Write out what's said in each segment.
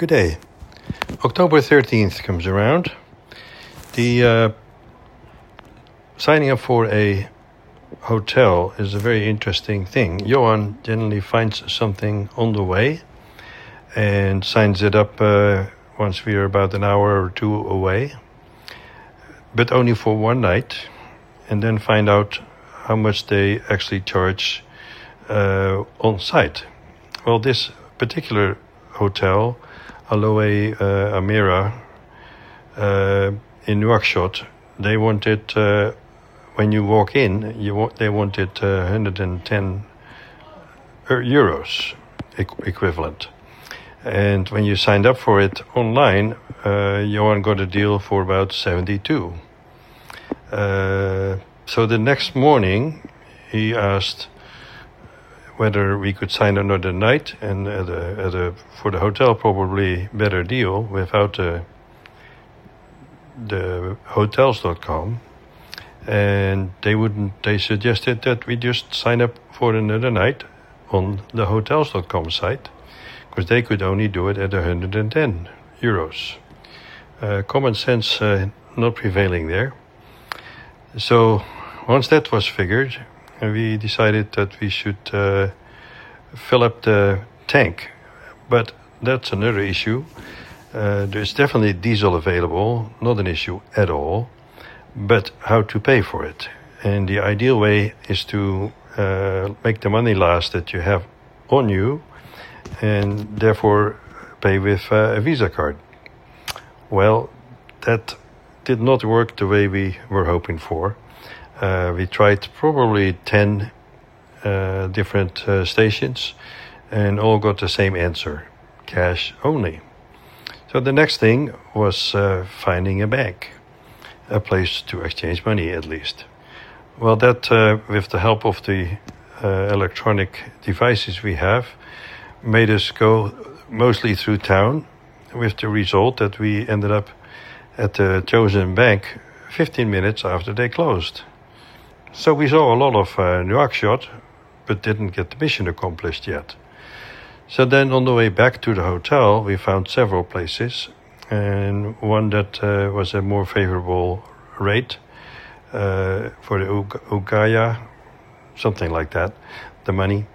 Good day. October 13th comes around. The signing up for a hotel is a very interesting thing. Johan generally finds something on the way and signs it up once we are about an hour or two away, but only for one night, and then find out how much they actually charge on site. Well, this particular hotel, Aloe Amira in Nouakchott, they wanted, when you walk in, they wanted 110 euros equivalent. And when you signed up for it online, Johan got a deal for about 72. So the next morning, he asked whether we could sign another night and for the hotel probably better deal without the hotels.com, and they suggested that we just sign up for another night on the hotels.com site, because they could only do it at 110 euros. Common sense not prevailing there. So once that was figured, we decided that we should fill up the tank. But that's another issue. There's definitely diesel available, not an issue at all, but how to pay for it. And the ideal way is to make the money last that you have on you, and therefore pay with a Visa card. Well, that did not work the way we were hoping for. We tried probably 10 different stations and all got the same answer: cash only. So the next thing was finding a bank, a place to exchange money at least. Well, that with the help of the electronic devices we have, made us go mostly through town, with the result that we ended up at the chosen bank 15 minutes after they closed. So we saw a lot of Nouakchott, but didn't get the mission accomplished yet. So then on the way back to the hotel, we found several places, and one that was a more favorable rate for the Ugaya, something like that, the money.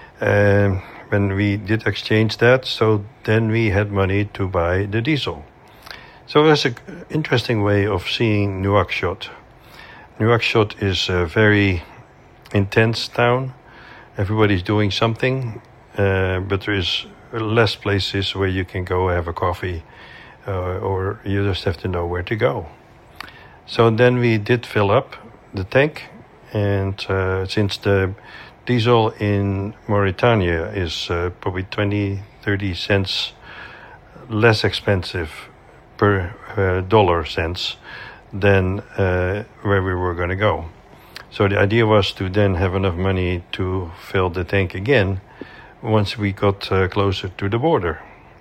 When we did exchange that, so then we had money to buy the diesel. So it was an interesting way of seeing Nouakchott. Nouakchott is a very intense town. Everybody's doing something, but there is less places where you can go have a coffee, or you just have to know where to go. So then we did fill up the tank, and since the diesel in Mauritania is probably 20-30 cents less expensive per dollar cents than where we were going to go. So the idea was to then have enough money to fill the tank again once we got closer to the border.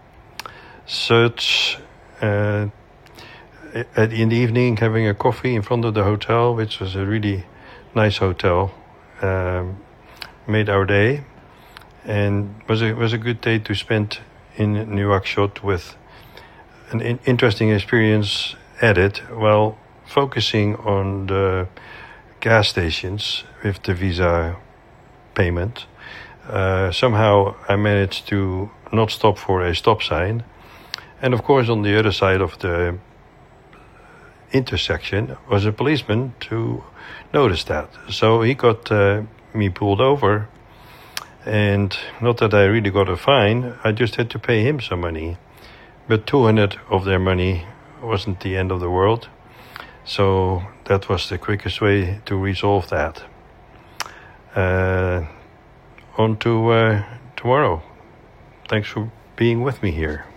Such in the evening, having a coffee in front of the hotel, which was a really nice hotel, made our day, and was a good day to spend in Nouakchott with an interesting experience added while focusing on the gas stations with the Visa payment. Somehow I managed to not stop for a stop sign, and of course on the other side of the intersection was a policeman to notice that. So he got me pulled over, and not that I really got a fine, I just had to pay him some money. But 200 of their money wasn't the end of the world. So that was the quickest way to resolve that. On to tomorrow. Thanks for being with me here.